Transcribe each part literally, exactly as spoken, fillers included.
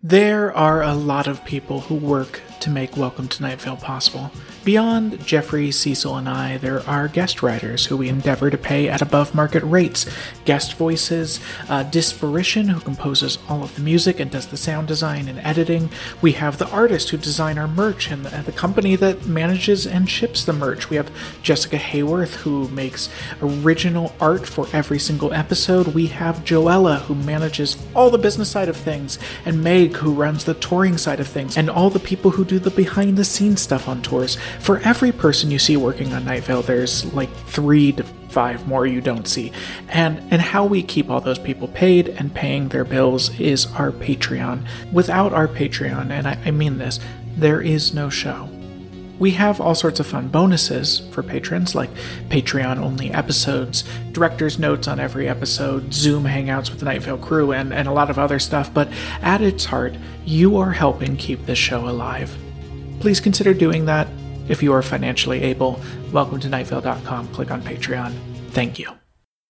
There are a lot of people who work to make Welcome to Night Vale possible. Beyond Jeffrey, Cecil, and I, there are guest writers who we endeavor to pay at above-market rates. Guest voices, uh, Disparition, who composes all of the music and does the sound design and editing. We have the artist who design our merch and the, and the company that manages and ships the merch. We have Jessica Hayworth, who makes original art for every single episode. We have Joella, who manages all the business side of things, and Meg, who runs the touring side of things, and all the people who do the behind-the-scenes stuff on tours. For every person you see working on Night Vale, there's like three to five more you don't see. And and how we keep all those people paid and paying their bills is our Patreon. Without our Patreon, and I, I mean this, there is no show. We have all sorts of fun bonuses for patrons, like Patreon-only episodes, director's notes on every episode, Zoom hangouts with the Night Vale crew, and, and a lot of other stuff, but at its heart, you are helping keep this show alive. Please consider doing that if you are financially able. Welcome to night vale dot com. Click on Patreon. Thank you.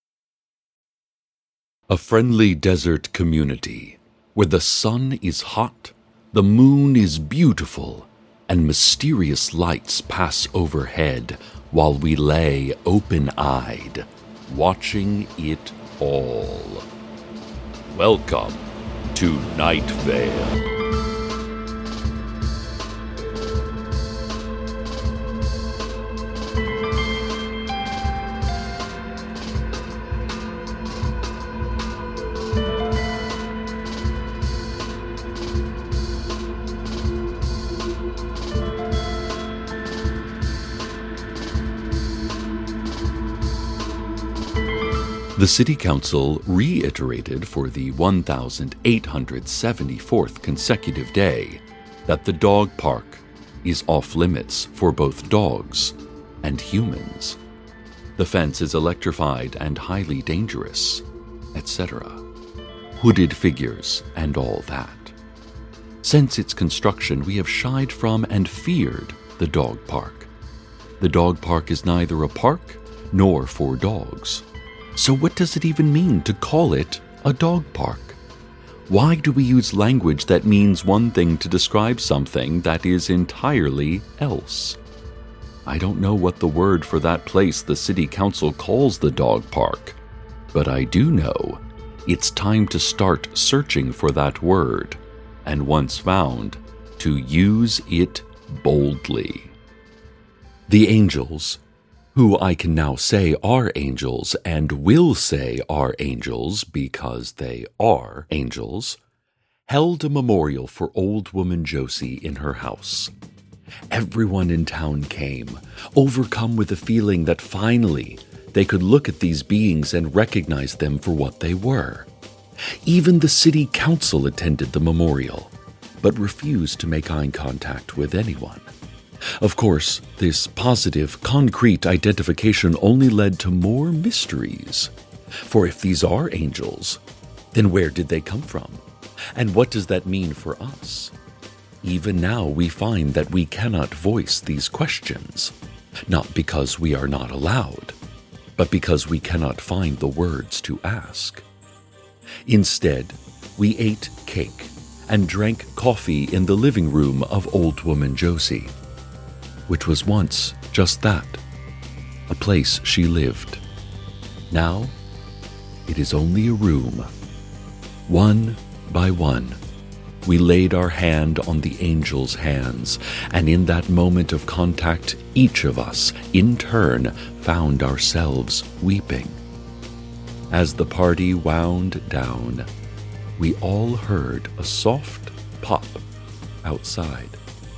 A friendly desert community where the sun is hot, the moon is beautiful, and mysterious lights pass overhead while we lay open-eyed, watching it all. Welcome to Night Vale. The City Council reiterated for the one thousand eight hundred seventy-fourth consecutive day that the dog park is off-limits for both dogs and humans. The fence is electrified and highly dangerous, et cetera. Hooded figures and all that. Since its construction, we have shied from and feared the dog park. The dog park is neither a park nor for dogs. So what does it even mean to call it a dog park? Why do we use language that means one thing to describe something that is entirely else? I don't know what the word for that place the City Council calls the dog park, but I do know it's time to start searching for that word, and once found, to use it boldly. The angels, who I can now say are angels and will say are angels because they are angels, held a memorial for old woman Josie in her house. Everyone in town came, overcome with a feeling that finally they could look at these beings and recognize them for what they were. Even the city council attended the memorial, but refused to make eye contact with anyone. Of course, this positive, concrete identification only led to more mysteries. For if these are angels, then where did they come from? And what does that mean for us? Even now we find that we cannot voice these questions, not because we are not allowed, but because we cannot find the words to ask. Instead, we ate cake and drank coffee in the living room of old woman Josie, which was once just that, a place she lived. Now, it is only a room. One by one, we laid our hand on the angel's hands, and in that moment of contact, each of us, in turn, found ourselves weeping. As the party wound down, we all heard a soft pop outside.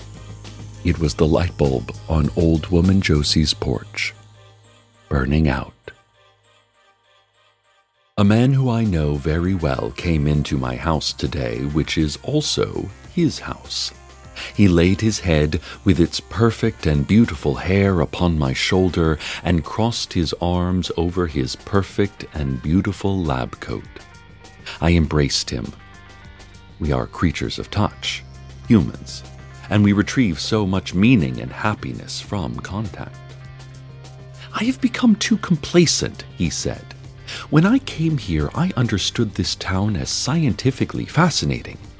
It was the light bulb on old woman Josie's porch, burning out. A man who I know very well came into my house today, which is also his house. He laid his head with its perfect and beautiful hair upon my shoulder and crossed his arms over his perfect and beautiful lab coat. I embraced him. We are creatures of touch, humans, and we retrieve so much meaning and happiness from contact. I have become too complacent, he said. When I came here, I understood this town as scientifically fascinating,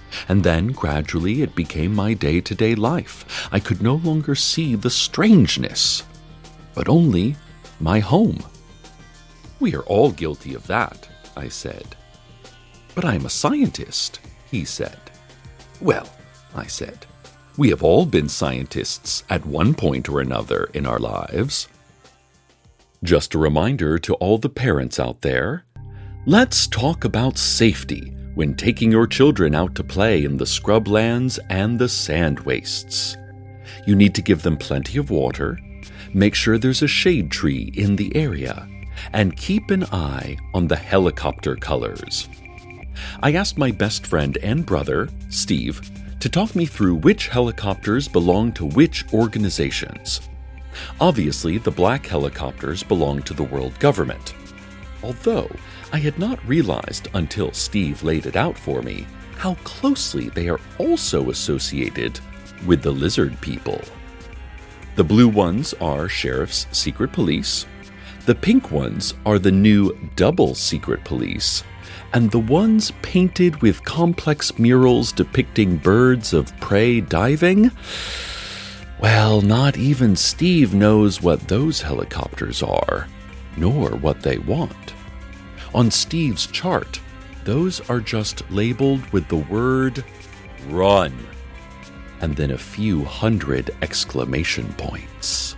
And then, gradually, it became my day-to-day life. I could no longer see the strangeness, but only my home. We are all guilty of that, I said. But I am a scientist, he said. Well, I said, we have all been scientists at one point or another in our lives. Just a reminder to all the parents out there, let's talk about safety when taking your children out to play in the scrublands and the sand wastes. You need to give them plenty of water, make sure there's a shade tree in the area, and keep an eye on the helicopter colors. I asked my best friend and brother, Steve, to talk me through which helicopters belong to which organizations. Obviously, the black helicopters belong to the world government, although I had not realized until Steve laid it out for me how closely they are also associated with the lizard people. The blue ones are Sheriff's Secret Police, the pink ones are the new Double Secret Police, and the ones painted with complex murals depicting birds of prey diving? Well, not even Steve knows what those helicopters are, nor what they want. On Steve's chart, those are just labeled with the word run, and then a few hundred exclamation points.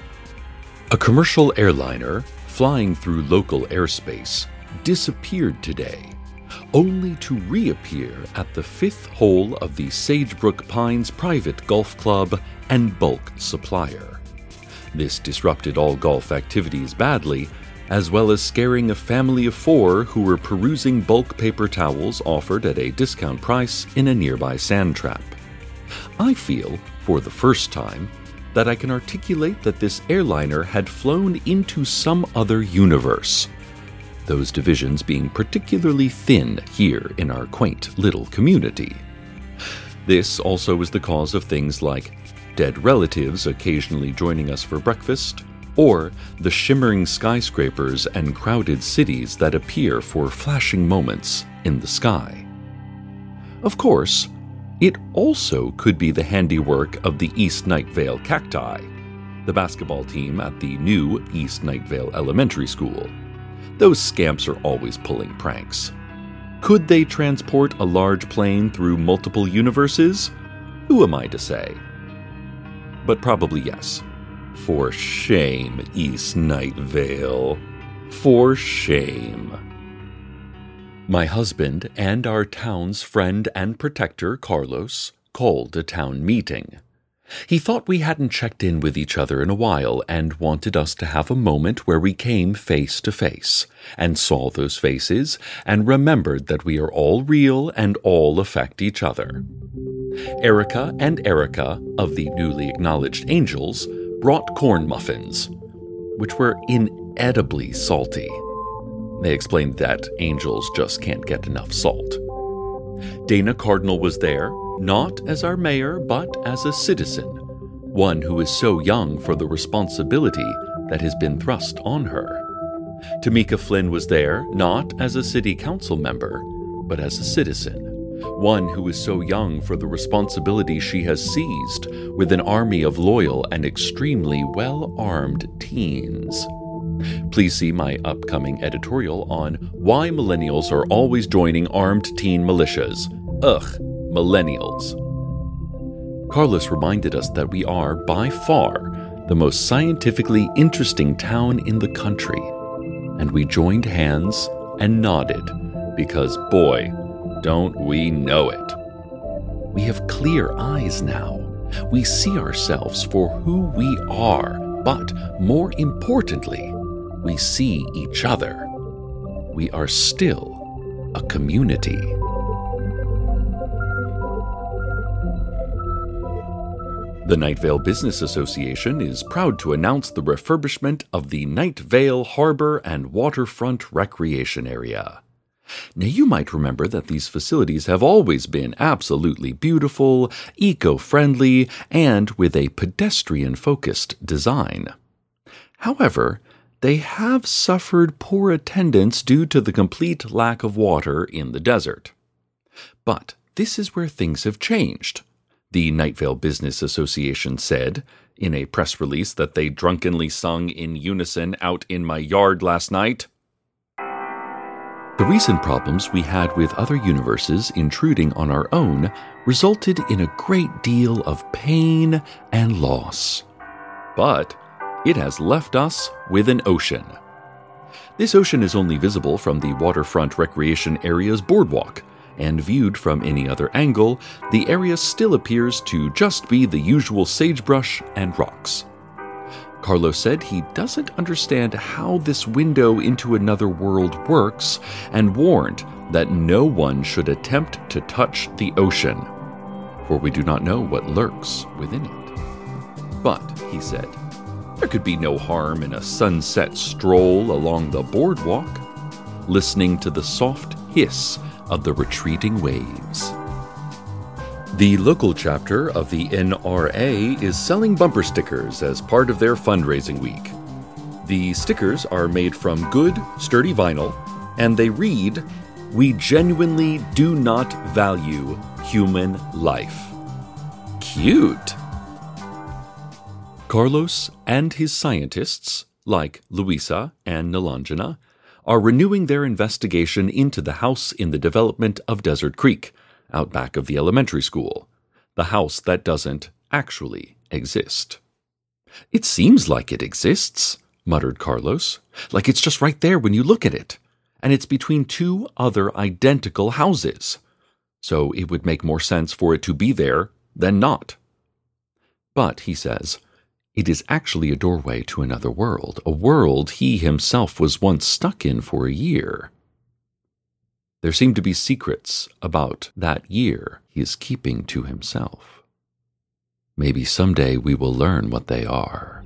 A commercial airliner flying through local airspace disappeared today, only to reappear at the fifth hole of the Sagebrook Pines Private Golf Club and bulk supplier. This disrupted all golf activities badly, as well as scaring a family of four who were perusing bulk paper towels offered at a discount price in a nearby sand trap. I feel, for the first time, that I can articulate that this airliner had flown into some other universe, those divisions being particularly thin here in our quaint little community. This also is the cause of things like dead relatives occasionally joining us for breakfast, or the shimmering skyscrapers and crowded cities that appear for flashing moments in the sky. Of course, it also could be the handiwork of the East Nightvale Cacti, the basketball team at the new East Nightvale Elementary School. Those scamps are always pulling pranks. Could they transport a large plane through multiple universes? Who am I to say? But probably yes. For shame, East Nightvale. For shame. My husband and our town's friend and protector, Carlos, called a town meeting. He thought we hadn't checked in with each other in a while and wanted us to have a moment where we came face to face and saw those faces and remembered that we are all real and all affect each other. Erica and Erica of the newly acknowledged Angels brought corn muffins, which were inedibly salty. They explained that angels just can't get enough salt. Dana Cardinal was there, not as our mayor, but as a citizen, one who is so young for the responsibility that has been thrust on her. Tamika Flynn was there, not as a city council member, but as a citizen, one who is so young for the responsibility she has seized with an army of loyal and extremely well-armed teens. Please see my upcoming editorial on why millennials are always joining armed teen militias. Ugh, millennials. Carlos reminded us that we are, by far, the most scientifically interesting town in the country, and we joined hands and nodded because, boy, don't we know it. We have clear eyes now. We see ourselves for who we are, but more importantly, we see each other. We are still a community. The Nightvale Business Association is proud to announce the refurbishment of the Nightvale Harbor and Waterfront Recreation Area. Now, you might remember that these facilities have always been absolutely beautiful, eco-friendly, and with a pedestrian-focused design. However, they have suffered poor attendance due to the complete lack of water in the desert. But this is where things have changed, the Night Vale Business Association said in a press release that they drunkenly sung in unison out in my yard last night. The recent problems we had with other universes intruding on our own resulted in a great deal of pain and loss. But it has left us with an ocean. This ocean is only visible from the waterfront recreation area's boardwalk, and viewed from any other angle, the area still appears to just be the usual sagebrush and rocks. Carlos said he doesn't understand how this window into another world works and warned that no one should attempt to touch the ocean, for we do not know what lurks within it. But, he said, there could be no harm in a sunset stroll along the boardwalk, listening to the soft hiss of the retreating waves. The local chapter of the N R A is selling bumper stickers as part of their fundraising week. The stickers are made from good, sturdy vinyl, and they read, "We genuinely do not value human life." Cute! Carlos and his scientists, like Luisa and Nilanjana, are renewing their investigation into the house in the development of Desert Creek, out back of the elementary school, the house that doesn't actually exist. "It seems like it exists," muttered Carlos, "like it's just right there when you look at it, and it's between two other identical houses, so it would make more sense for it to be there than not. But," he says, "it is actually a doorway to another world, a world he himself was once stuck in for a year. There seem to be secrets about that year he is keeping to himself. Maybe someday we will learn what they are."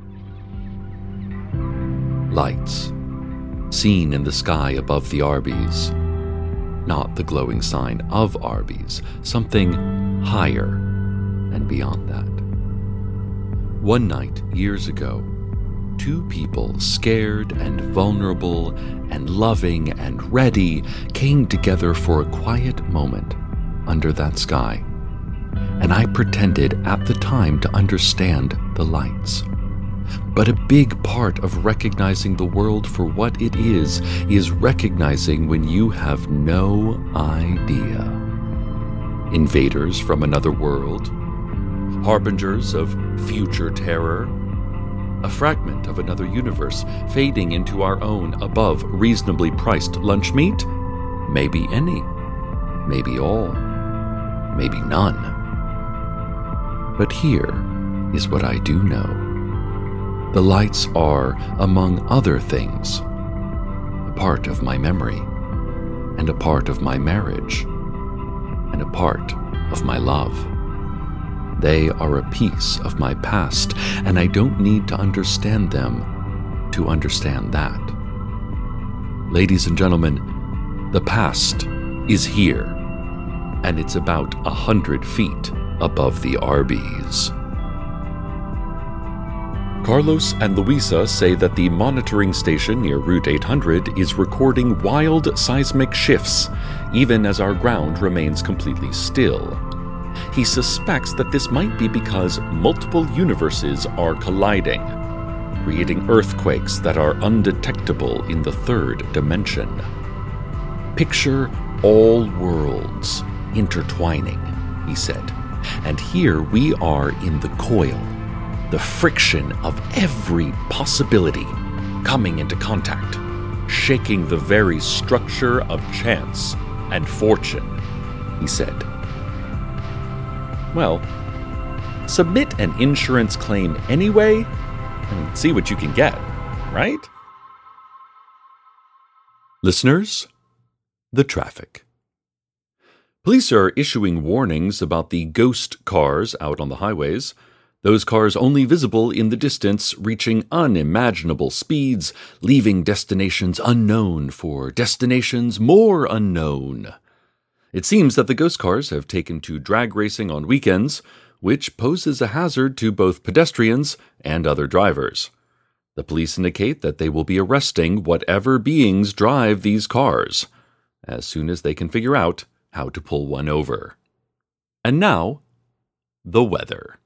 Lights, seen in the sky above the Arby's. Not the glowing sign of Arby's, something higher and beyond that. One night, years ago, two people, scared and vulnerable and loving and ready, came together for a quiet moment under that sky. And I pretended at the time to understand the lights. But a big part of recognizing the world for what it is, is recognizing when you have no idea. Invaders from another world, harbingers of future terror, a fragment of another universe fading into our own above reasonably priced lunch meat? Maybe any, maybe all, maybe none. But here is what I do know. The lights are, among other things, a part of my memory, and a part of my marriage, and a part of my love. They are a piece of my past, and I don't need to understand them to understand that. Ladies and gentlemen, the past is here, and it's about a hundred feet above the Arby's. Carlos and Luisa say that the monitoring station near Route eight hundred is recording wild seismic shifts, even as our ground remains completely still. He suspects that this might be because multiple universes are colliding, creating earthquakes that are undetectable in the third dimension. Picture all worlds intertwining, he said, and here we are in the coil, the friction of every possibility coming into contact, shaking the very structure of chance and fortune, he said. Well, submit an insurance claim anyway and see what you can get, right? Listeners, the traffic. Police are issuing warnings about the ghost cars out on the highways. Those cars only visible in the distance, reaching unimaginable speeds, leaving destinations unknown for destinations more unknown. It seems that the ghost cars have taken to drag racing on weekends, which poses a hazard to both pedestrians and other drivers. The police indicate that they will be arresting whatever beings drive these cars, as soon as they can figure out how to pull one over. And now, the weather.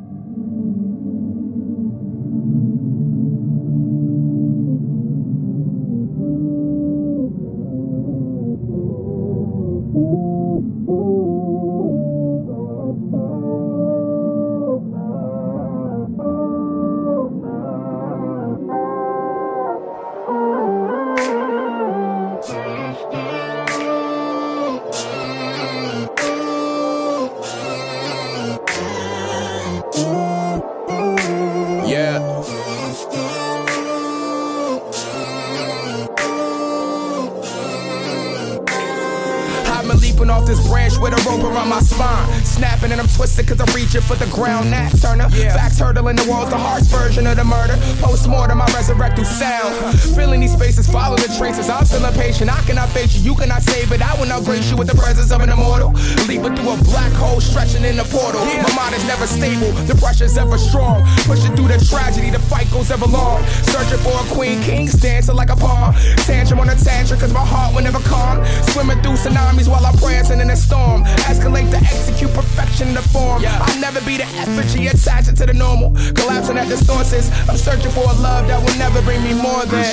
Off this branch with a rope around my spine, snapping and I'm twisted cause I'm reaching for the ground. Nat Turner, yeah. Facts hurdling the walls, the harsh version of the murder. Post-mortem, I resurrect through sound. Filling these spaces, follow the traces. I'm still impatient, I cannot face you, you cannot save it. I will not grace you with the presence of an immortal. Leaping through a black hole, stretching in the portal. Yeah. My mind is never stable, the pressure's ever strong. Pushing through the tragedy, the fight goes ever long. Searching for a queen, kings dancing like a pawn. Tantrum on a tantrum cause my heart will never calm. Swimming through tsunamis while I'm prancing in a storm. Escalate to execute perfection in the form. Yeah. I'll never be the effigy attached to the normal. Collapsing at the sources. I'm searching for a love that will never bring me more than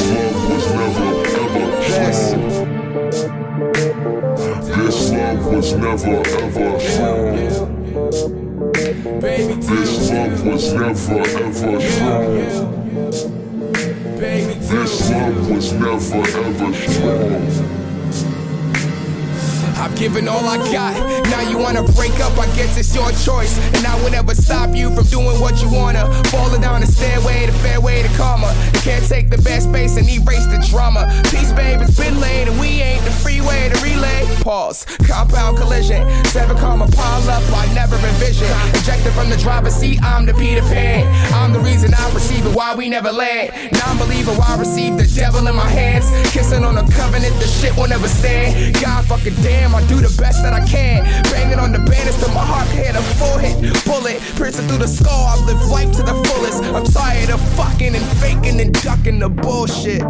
this love was never ever strong. Baby, this love was never ever strong. Baby, this love was never ever strong. I've given all I got, now you wanna break up, I guess it's your choice. And I would never stop you from doing what you wanna. Falling down the stairway, the fairway to karma. You can't take the bad space and erase the drama. Peace, babe, it's been laid and we ain't the freeway to relay. Pause, compound collision. Seven karma pile up, I never envision. Ejected from the driver's seat, I'm the Peter Pan. I'm the reason I perceive it, why we never land. Non-believer, why I receive the devil in my hands. Kissing on a covenant, the shit will never stand. God fucking damn, I do the best that I can. Banging on the banister, my heart hit a full hit bullet. Piercing through the skull, I live life to the fullest. I'm tired of fucking and faking and ducking the bullshit.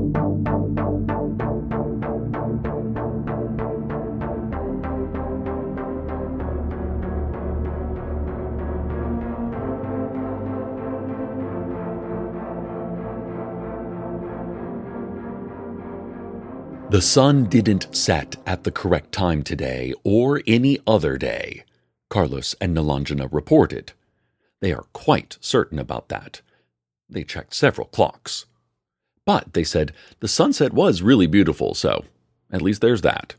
The sun didn't set at the correct time today or any other day, Carlos and Nilanjana reported. They are quite certain about that. They checked several clocks. But, they said, the sunset was really beautiful, so at least there's that.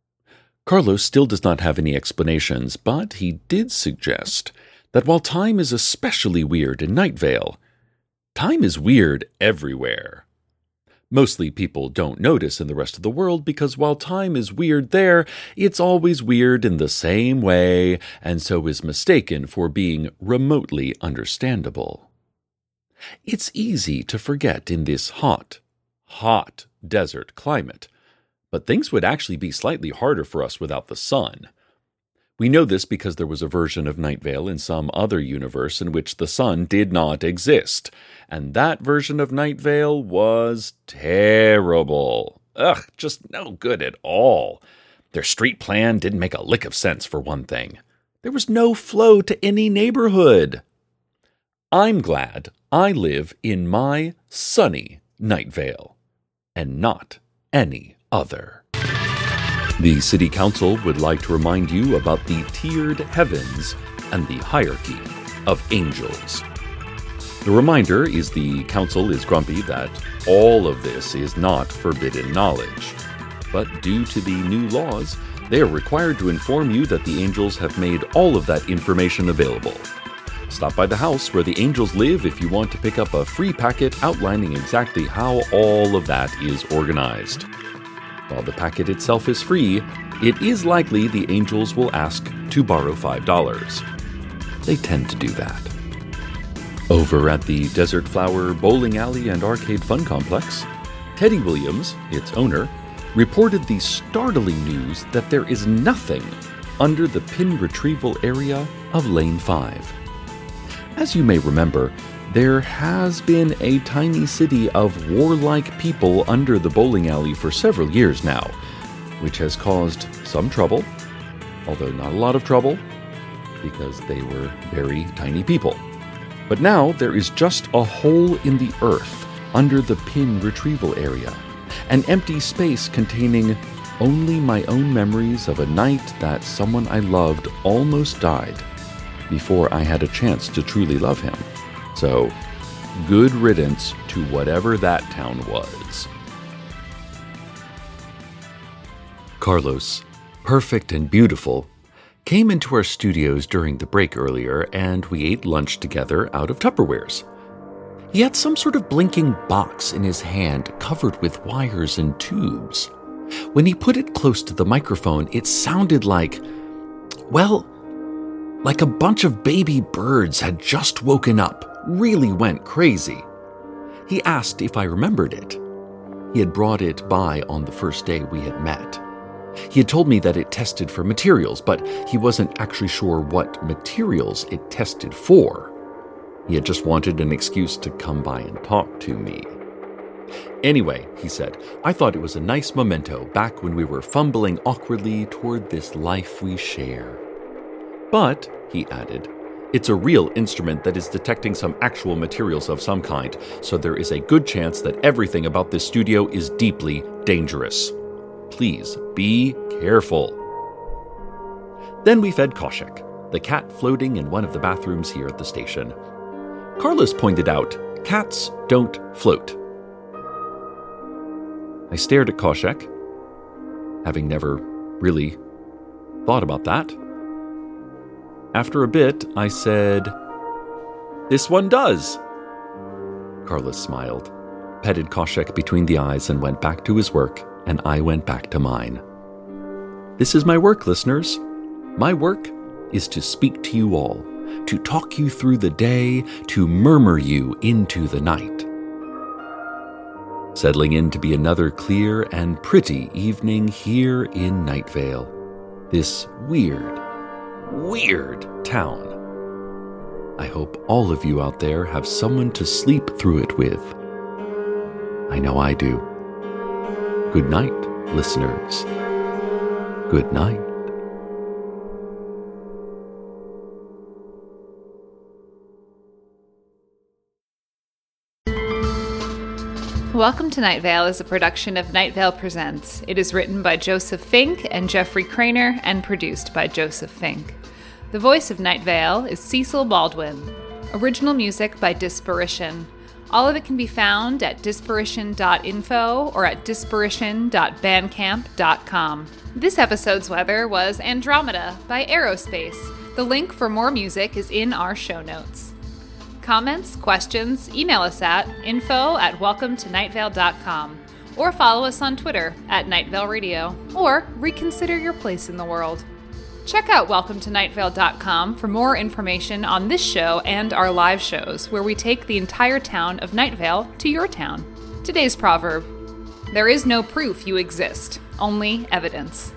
Carlos still does not have any explanations, but he did suggest that while time is especially weird in Night Vale, time is weird everywhere. Mostly people don't notice in the rest of the world because while time is weird there, it's always weird in the same way, and so is mistaken for being remotely understandable. It's easy to forget in this hot, hot desert climate, but things would actually be slightly harder for us without the sun. We know this because there was a version of Night Vale in some other universe in which the sun did not exist, and that version of Night Vale was terrible. Ugh, just no good at all. Their street plan didn't make a lick of sense, for one thing. There was no flow to any neighborhood. I'm glad I live in my sunny Night Vale, and not any other. The City Council would like to remind you about the tiered heavens and the hierarchy of angels. The reminder is the Council is grumpy that all of this is not forbidden knowledge. But due to the new laws, they are required to inform you that the angels have made all of that information available. Stop by the house where the angels live if you want to pick up a free packet outlining exactly how all of that is organized. While the packet itself is free, it is likely the angels will ask to borrow five dollars. They tend to do that. Over at the Desert Flower Bowling Alley and Arcade Fun Complex, Teddy Williams, its owner, reported the startling news that there is nothing under the pin retrieval area of Lane five. As you may remember, there has been a tiny city of warlike people under the bowling alley for several years now, which has caused some trouble although not a lot of trouble, because they were very tiny people. But now there is just a hole in the earth under the pin retrieval area, an empty space containing only my own memories of a night that someone I loved almost died before I had a chance to truly love him. So, good riddance to whatever that town was. Carlos, perfect and beautiful, came into our studios during the break earlier, and we ate lunch together out of Tupperwares. He had some sort of blinking box in his hand covered with wires and tubes. When he put it close to the microphone, it sounded like, well, like a bunch of baby birds had just woken up, really went crazy. He asked if I remembered it. He had brought it by on the first day we had met. He had told me that it tested for materials, but he wasn't actually sure what materials it tested for. He had just wanted an excuse to come by and talk to me. Anyway, he said, I thought it was a nice memento back when we were fumbling awkwardly toward this life we share. But, he added, it's a real instrument that is detecting some actual materials of some kind, so there is a good chance that everything about this studio is deeply dangerous. Please be careful. Then we fed Koshek, the cat floating in one of the bathrooms here at the station. Carlos pointed out, cats don't float. I stared at Koshek, having never really thought about that. After a bit, I said, this one does. Carlos smiled, petted Koshek between the eyes, and went back to his work, and I went back to mine. This is my work, listeners. My work is to speak to you all, to talk you through the day, to murmur you into the night. Settling in to be another clear and pretty evening here in Night Vale, this weird, weird town. I hope all of you out there have someone to sleep through it with. I know I do. Good night, listeners. Good night. Welcome to Night Vale is a production of Night Vale Presents. It is written by Joseph Fink and Jeffrey Craner and produced by Joseph Fink. The voice of Night Vale is Cecil Baldwin. Original music by Disparition. All of it can be found at disparition dot info or at disparition dot bandcamp dot com. This episode's weather was Andromeda by Aerospace. The link for more music is in our show notes. Comments, questions, email us at info at welcome to night vale dot com or follow us on Twitter at Night Vale Radio, or reconsider your place in the world. Check out welcome to night vale dot com for more information on this show and our live shows, where we take the entire town of Night Vale to your town. Today's proverb: there is no proof you exist, only evidence.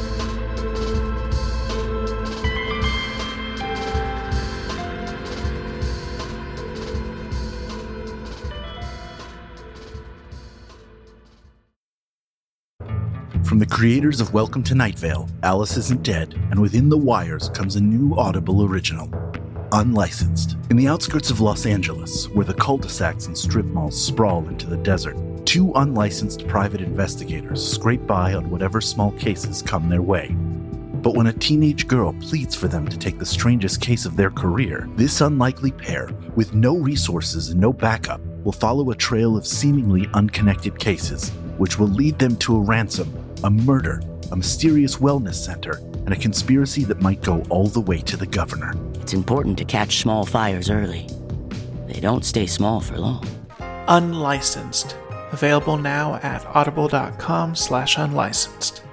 From the creators of Welcome to Night Vale, Alice Isn't Dead, and Within the Wires comes a new Audible original, Unlicensed. In the outskirts of Los Angeles, where the cul-de-sacs and strip malls sprawl into the desert, two unlicensed private investigators scrape by on whatever small cases come their way. But when a teenage girl pleads for them to take the strangest case of their career, this unlikely pair, with no resources and no backup, will follow a trail of seemingly unconnected cases, which will lead them to a ransom, a murder, a mysterious wellness center, and a conspiracy that might go all the way to the governor. It's important to catch small fires early. They don't stay small for long. Unlicensed. Available now at audible dot com slash unlicensed.